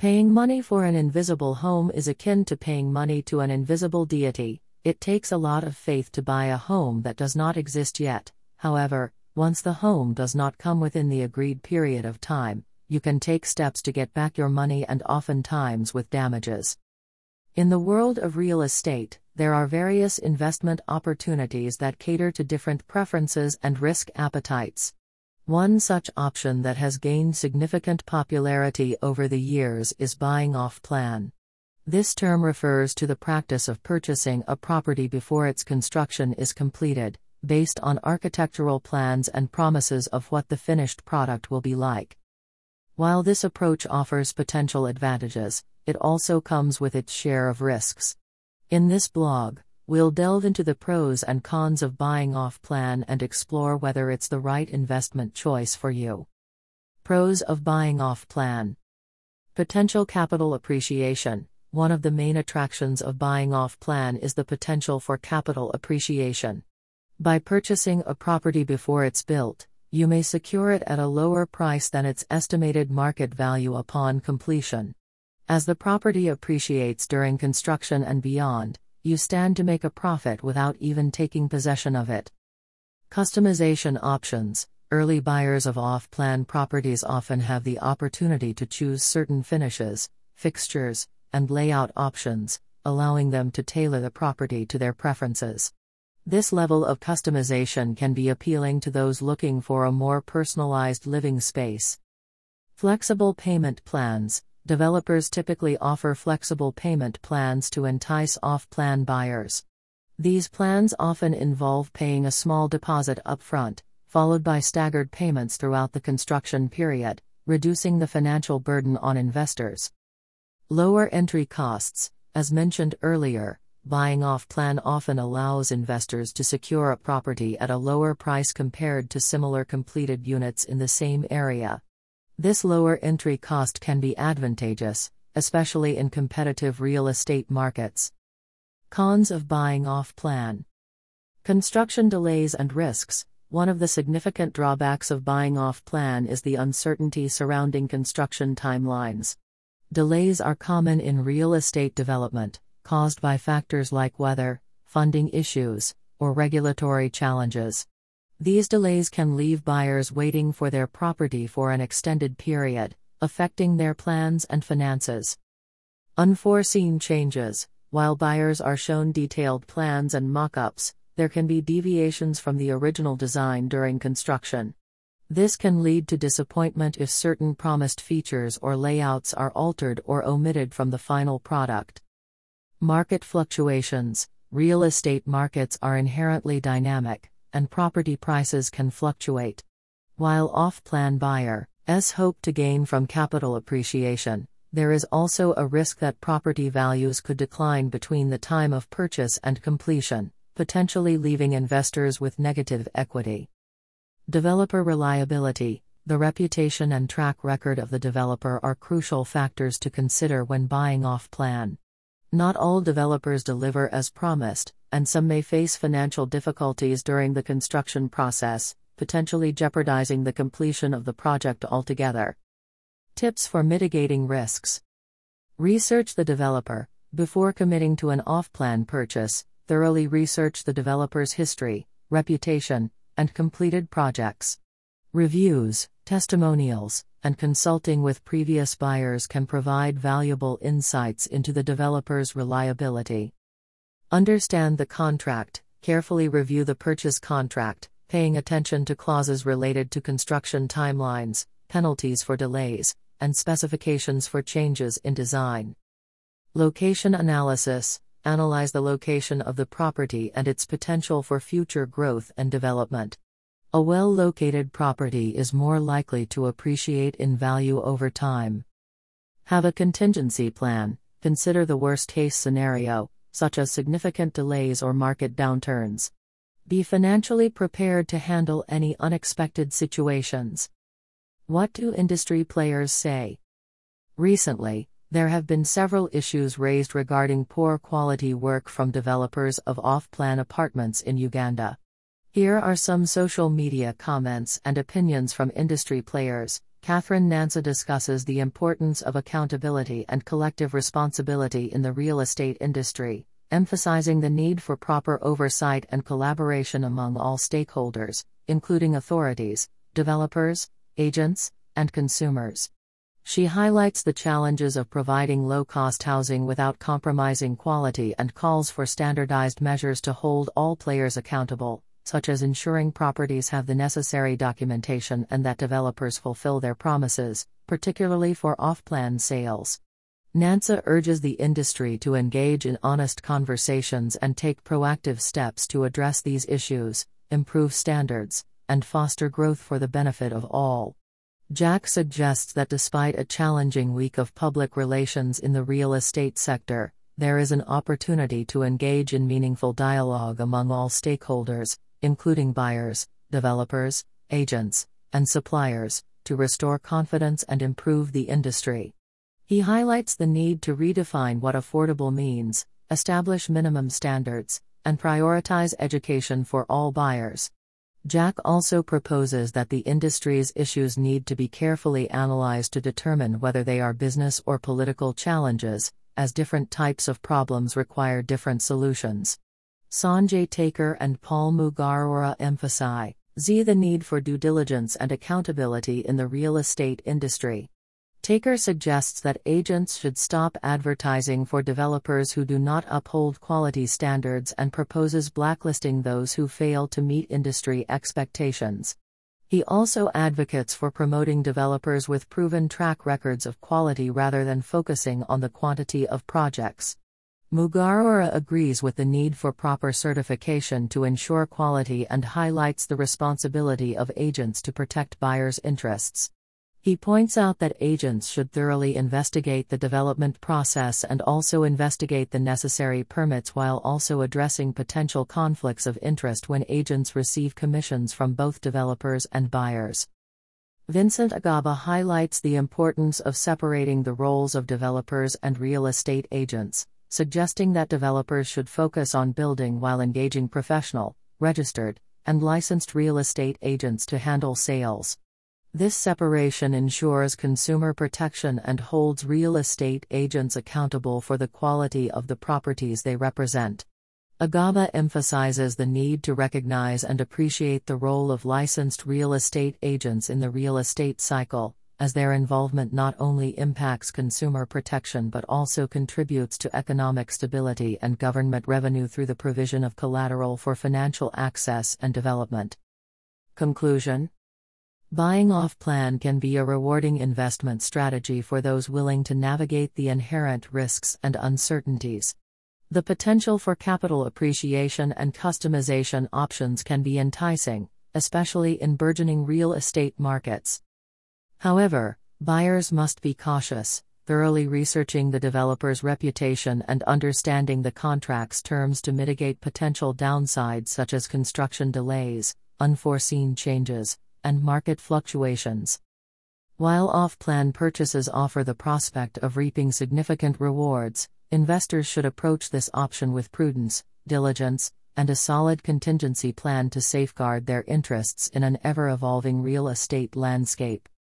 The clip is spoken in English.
Paying money for an invisible home is akin to paying money to an invisible deity. It takes a lot of faith to buy a home that does not exist yet. However, once the home does not come within the agreed period of time, you can take steps to get back your money, and oftentimes with damages. In the world of real estate, there are various investment opportunities that cater to different preferences and risk appetites. One such option that has gained significant popularity over the years is buying off-plan. This term refers to the practice of purchasing a property before its construction is completed, based on architectural plans and promises of what the finished product will be like. While this approach offers potential advantages, it also comes with its share of risks. In this blog, we'll delve into the pros and cons of buying off-plan and explore whether it's the right investment choice for you. Pros of buying off-plan. Potential capital appreciation. One of the main attractions of buying off-plan is the potential for capital appreciation. By purchasing a property before it's built, you may secure it at a lower price than its estimated market value upon completion. As the property appreciates during construction and beyond, you stand to make a profit without even taking possession of it. Customization options. Early buyers of off-plan properties often have the opportunity to choose certain finishes, fixtures, and layout options, allowing them to tailor the property to their preferences. This level of customization can be appealing to those looking for a more personalized living space. Flexible payment plans. Developers typically offer flexible payment plans to entice off-plan buyers. These plans often involve paying a small deposit upfront, followed by staggered payments throughout the construction period, reducing the financial burden on investors. Lower entry costs. As mentioned earlier, buying off-plan often allows investors to secure a property at a lower price compared to similar completed units in the same area. This lower entry cost can be advantageous, especially in competitive real estate markets. Cons of buying off-plan. Construction delays and risks. One of the significant drawbacks of buying off-plan is the uncertainty surrounding construction timelines. Delays are common in real estate development, caused by factors like weather, funding issues, or regulatory challenges. These delays can leave buyers waiting for their property for an extended period, affecting their plans and finances. Unforeseen changes. While buyers are shown detailed plans and mock-ups, there can be deviations from the original design during construction. This can lead to disappointment if certain promised features or layouts are altered or omitted from the final product. Market fluctuations. Real estate markets are inherently dynamic, and property prices can fluctuate. While off-plan buyers hope to gain from capital appreciation, there is also a risk that property values could decline between the time of purchase and completion, potentially leaving investors with negative equity. Developer reliability. The reputation and track record of the developer are crucial factors to consider when buying off-plan. Not all developers deliver as promised, and some may face financial difficulties during the construction process, potentially jeopardizing the completion of the project altogether. Tips for mitigating risks. Research the developer. Before committing to an off-plan purchase, thoroughly research the developer's history, reputation, and completed projects. Reviews, testimonials, and consulting with previous buyers can provide valuable insights into the developer's reliability. Understand the contract. Carefully review the purchase contract, paying attention to clauses related to construction timelines, penalties for delays, and specifications for changes in design. Location analysis. Analyze the location of the property and its potential for future growth and development. A well-located property is more likely to appreciate in value over time. Have a contingency plan. Consider the worst-case scenario, such as significant delays or market downturns. Be financially prepared to handle any unexpected situations. What do industry players say? Recently, there have been several issues raised regarding poor quality work from developers of off-plan apartments in Uganda. Here are some social media comments and opinions from industry players, Catherine Nansa discusses the importance of accountability and collective responsibility in the real estate industry, emphasizing the need for proper oversight and collaboration among all stakeholders, including authorities, developers, agents, and consumers. She highlights the challenges of providing low-cost housing without compromising quality and calls for standardized measures to hold all players accountable, such as ensuring properties have the necessary documentation and that developers fulfill their promises, particularly for off-plan sales. Nansa urges the industry to engage in honest conversations and take proactive steps to address these issues, improve standards, and foster growth for the benefit of all. Jack suggests that despite a challenging week of public relations in the real estate sector, there is an opportunity to engage in meaningful dialogue among all stakeholders, including buyers, developers, agents, and suppliers, to restore confidence and improve the industry. He highlights the need to redefine what affordable means, establish minimum standards, and prioritize education for all buyers. Jack also proposes that the industry's issues need to be carefully analyzed to determine whether they are business or political challenges, as different types of problems require different solutions. Sanjay Taker and Paul Mugarwara emphasize the need for due diligence and accountability in the real estate industry. Taker suggests that agents should stop advertising for developers who do not uphold quality standards and proposes blacklisting those who fail to meet industry expectations. He also advocates for promoting developers with proven track records of quality rather than focusing on the quantity of projects. Mugarwara agrees with the need for proper certification to ensure quality and highlights the responsibility of agents to protect buyers' interests. He points out that agents should thoroughly investigate the development process and also investigate the necessary permits while also addressing potential conflicts of interest when agents receive commissions from both developers and buyers. Vincent Agaba highlights the importance of separating the roles of developers and real estate agents, suggesting that developers should focus on building while engaging professional, registered, and licensed real estate agents to handle sales. This separation ensures consumer protection and holds real estate agents accountable for the quality of the properties they represent. Agaba emphasizes the need to recognize and appreciate the role of licensed real estate agents in the real estate cycle, as their involvement not only impacts consumer protection but also contributes to economic stability and government revenue through the provision of collateral for financial access and development. Conclusion: buying off-plan can be a rewarding investment strategy for those willing to navigate the inherent risks and uncertainties. The potential for capital appreciation and customization options can be enticing, especially in burgeoning real estate markets. However, buyers must be cautious, thoroughly researching the developer's reputation and understanding the contract's terms to mitigate potential downsides such as construction delays, unforeseen changes, and market fluctuations. While off-plan purchases offer the prospect of reaping significant rewards, investors should approach this option with prudence, diligence, and a solid contingency plan to safeguard their interests in an ever-evolving real estate landscape.